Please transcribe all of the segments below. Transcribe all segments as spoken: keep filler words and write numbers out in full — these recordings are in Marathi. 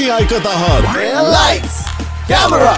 तुम्ही ऐकत आहात लाईट्स कॅमेरा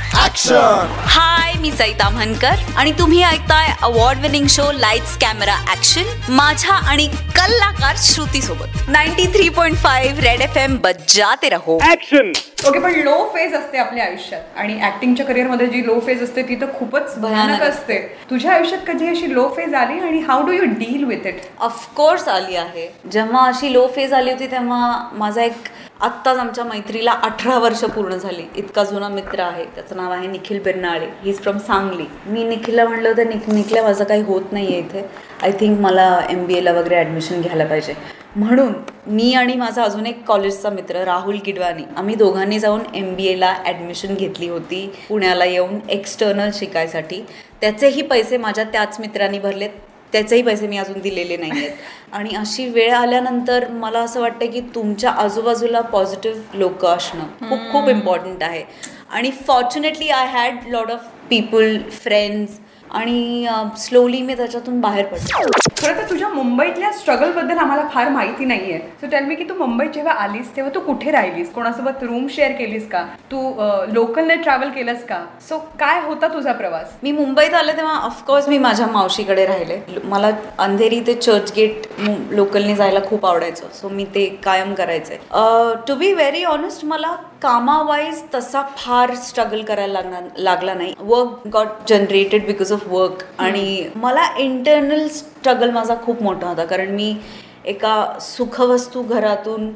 ऍक्शन. हाय, मी सईता म्हणकर आणि तुम्ही ऐकताय award winning show lights camera action माझ्या आणि कलाकार श्रुती सोबत. Ninety three point five red F M बजाते रहो. ऍक्शन. ओके, पण लो फेज असते आपल्या आयुष्यात आणि ऍक्टिंगच्या करिअर मध्ये जी लो फेज असते ती तर खूपच भयानक असते. तुझ्या आयुष्यात कधी अशी लो फेज आली आणि how do you deal with it? Of course आली आहे. जेव्हा अशी लो फेज आली होती तेव्हा माझा एक आत्ताच आमच्या मैत्रीला अठरा वर्ष पूर्ण झाली इतका जुना मित्र आहे. त्याचं नाव आहे Nikhil Birnale. He is from Sangli. मी निखिलला म्हणलं होतं, निख निखिला माझं काही होत नाही आहे इथे, आय थिंक मला एम बी एला वगैरे ॲडमिशन घ्यायला पाहिजे. म्हणून मी आणि माझा अजून एक कॉलेजचा मित्र राहुल किडवानी आम्ही दोघांनी जाऊन एम बी एला ॲडमिशन घेतली होती पुण्याला येऊन एक्सटर्नल शिकायसाठी. त्याचेही पैसे माझ्या त्याच मित्रांनी भरलेत, त्याचेही पैसे मी अजून दिलेले नाही आहेत. आणि अशी वेळ आल्यानंतर मला असं वाटतं की तुमच्या आजूबाजूला पॉझिटिव्ह लोक असणं खूप खूप इम्पॉर्टंट आहे. आणि fortunately I had lot of people, friends, आणि स्लोली मी त्याच्यातून बाहेर पडले. खरं तर तुझ्या मुंबईतल्या स्ट्रगल बद्दल आम्हाला फार माहिती नाहीये. सो टेल मी की तू मुंबईत जेव्हा आलीस तेव्हा तू कुठे राहिलीस, कोणासोबत रूम शेअर केलीस का, तू लोकलने ट्रॅव्हल केलंस का? सो काय होता तुझा प्रवास? मी मुंबईत आले तेव्हा ऑफकोर्स मी माझ्या मावशीकडे राहिले. मला अंधेरी ते चर्चगेट लोकलने जायला खूप आवडायचं, सो मी ते कायम करायचे. टू बी व्हेरी ऑनेस्ट मला कामावाईज तसा फार स्ट्रगल करायला लागणार लागला नाही. Work got generated because of work. आणि मला इंटरनल स्ट्रगल माझा खूप मोठा होता, कारण मी एका सुखवस्तू घरातून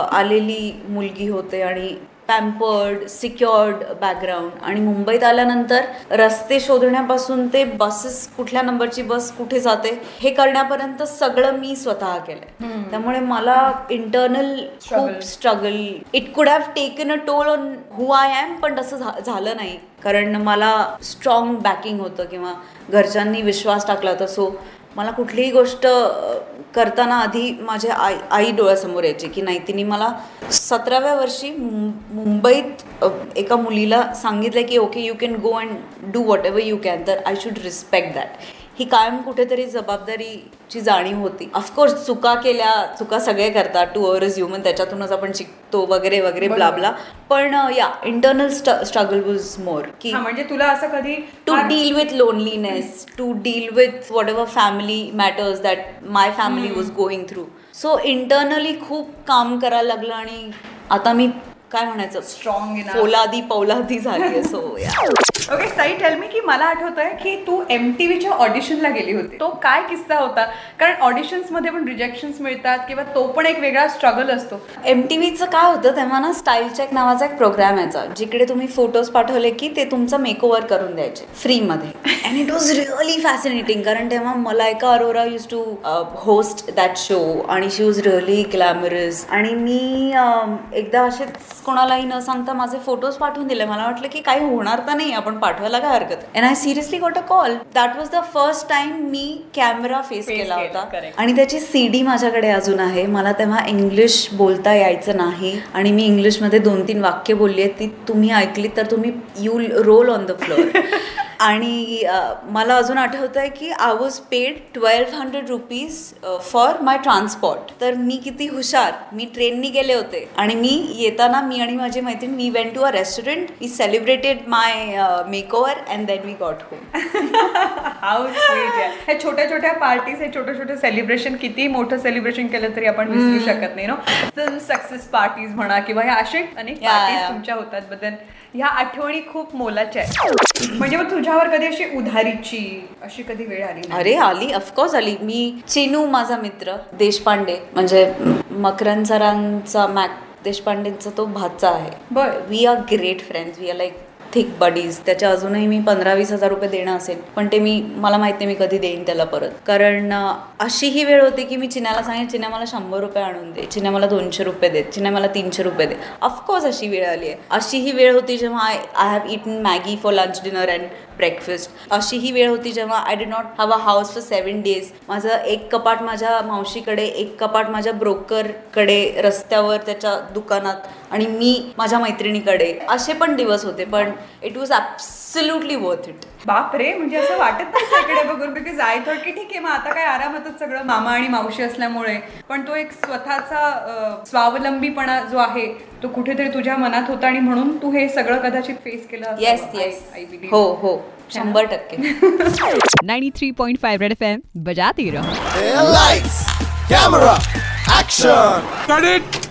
आलेली मुलगी होते आणि पॅम्पर्ड, सिक्युअर्ड बॅकग्राऊंड. आणि मुंबईत आल्यानंतर रस्ते शोधण्यापासून ते बसेस, कुठल्या नंबरची बस कुठे जाते हे करण्यापर्यंत सगळं मी स्वतः केलंय. त्यामुळे मला इंटरनल खूप struggle, it could have taken a toll on who I am, पण तसं झालं नाही कारण मला स्ट्रॉंग बॅकिंग होतं किंवा घरच्यांनी विश्वास टाकला होता. सो मला कुठलीही गोष्ट करताना आधी माझ्या आई आई डोळ्यासमोर यायची की नाही, तिने मला सतराव्या वर्षी मुंबईत एका मुलीला सांगितलं की okay you can go and do whatever you can, तर आय शुड रिस्पेक्ट दॅट. ही कायम कुठेतरी जबाबदारीची जाणीव होती. ऑफकोर्स चुका केल्या, चुका सगळे करतात, टू अवर इज ह्युमन, त्याच्यातूनच आपण शिकतो वगैरे वगैरे ब्लाबला. पण या इंटरनल स्ट्रगल वॉज मोर की म्हणजे तुला असं कधी to deal with loneliness, to deal with whatever family matters that my family was going through. So internally खूप काम करायला लागलं आणि आता मी काय म्हणायचं स्ट्रॉंग पोलादी पौलादी झाली. सो या ओके साई, टेल मी की मला आठवतंय की तू एम टी व्हीच्या ऑडिशनला गेली होती. तो काय किस्सा होता? कारण ऑडिशन्समध्ये पण रिजेक्शन्स मिळतात किंवा तो पण एक वेगळा स्ट्रगल असतो. एम टी व्हीचं काय होतं तेव्हा ना, स्टाईल चेक नावाचा एक प्रोग्राम यायचा जिकडे तुम्ही फोटोज पाठवले की ते तुमचं मेकओव्हर करून द्यायचे फ्रीमध्ये. And it was really fascinating कारण तेव्हा Malaika Arora used to host that show आणि शी वॉज रिअली ग्लॅमरस. आणि मी एकदा असेच कोणालाही न सांगता माझे फोटोज पाठवून दिले. मला वाटलं की काही होणार तर नाही, आपण पाठवायला काय हरकत. And I seriously got a call. That was the first time मी कॅमेरा फेस केला होता. आणि त्याची सी डी माझ्याकडे अजून आहे. मला तेव्हा इंग्लिश बोलता यायचं नाही आणि मी इंग्लिशमध्ये दोन तीन वाक्य बोलली आहेत, ती तुम्ही ऐकली तर तुम्ही you roll on the floor. आणि मला अजून आठवतं आहे की I was paid twelve hundred rupees for my transport. तर मी किती हुशार, मी ट्रेननी गेले होते आणि मी येताना मी आणि माझी मैत्रीण we went to a restaurant, we celebrated my makeover and then we got home. How sweet. हे छोट्या छोट्या पार्टीज, हे छोटे छोटे सेलिब्रेशन, किती मोठं सेलिब्रेशन केलं तरी आपण विसरू शकत नाही. नो फिल्म सक्सेस पार्टीज म्हणा किंवा ह्या असे अनेक पार्टीज तुमच्या होतात बद्दल ह्या आठवणी खूप मोलाच्या आहेत. म्हणजे मग तुझ्यावर कधी अशी उधारीची अशी कधी वेळ आली? अरे आली, ऑफकोर्स आली. मी चिनू माझा मित्र देशपांडे, म्हणजे मकरंद सरांचा मॅक देशपांडेंचा तो भाचा आहे. बरं, we are great friends, we are like thick buddies. त्याच्या अजूनही मी पंधरा वीस हजार रुपये देणं असेल, पण ते मी मला माहित नाही मी कधी देईन त्याला परत. कारण अशी ही वेळ होती की मी चिन्याला सांगेन चिन्या मला शंभर रुपये आणून दे, चिन्या मला दोनशे रुपये दे, चिन्या मला तीनशे रुपये दे. ऑफकोर्स अशी वेळ आली आहे. अशी ही वेळ होती जेव्हा I I have eaten Maggi for lunch, dinner and breakfast. अशी ही वेळ होती जेव्हा I did not have a house for seven days. माझं एक कपाट माझ्या मावशीकडे, एक कपाट माझ्या ब्रोकरकडे रस्त्यावर त्याच्या दुकानात, आणि मी माझ्या मैत्रिणीकडे. असे पण दिवस होते, पण it was absolutely worth it. बाप रे, म्हणजे असं वाटत नाही सगळे बघून, बिकॉज आय थॉट की ठीक आहे मग आता काय आरामातच सगळं मामा आणि मावशी असल्यामुळे, पण तो एक स्वतःचा स्वावलंबीपणा जो आहे तो कुठेतरी तुझ्या मनात होता आणि म्हणून तू हे सगळं कदाचित फेस केलं असावं. Yes I- yes I believe. हो हो शंभर टक्के ninety three point five red F M बजाते रहो. Lights, camera, action. Cut it!